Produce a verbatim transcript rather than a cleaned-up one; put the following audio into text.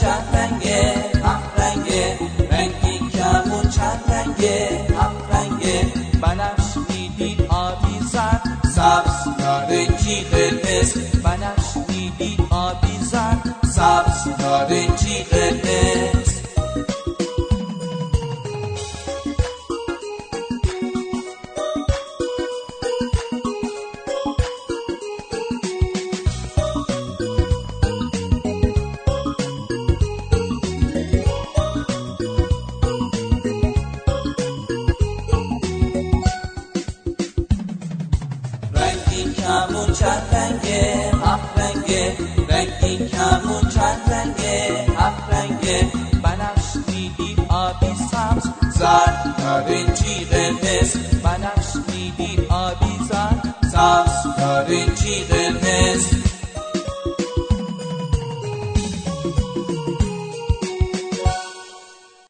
چند رنگه هفت رنگه، رنگین کمون چند رنگه هفت رنگه، بنفش نیلی آبی زرد سبز نارنجی قرمز، بنفش نیلی آبی زرد سبز نارنجی قرمز. رنگین کمون چند رنگه هفت رنگه، رنگین کمون چند رنگه هفت رنگه، بنفش نیلی آبی سبز زرد نارنجی قرمز، بنفش نیلی آبی زرد سبز نارنجی قرمز.